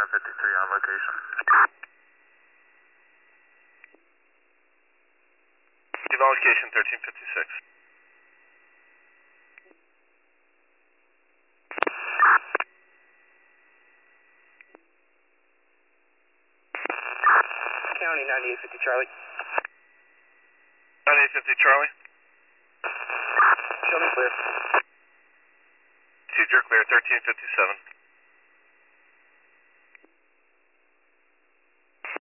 5953 on location. Devaluation 1356. County 9850 Charlie. 9850 Charlie. Show me clear. Procedure clear 1357.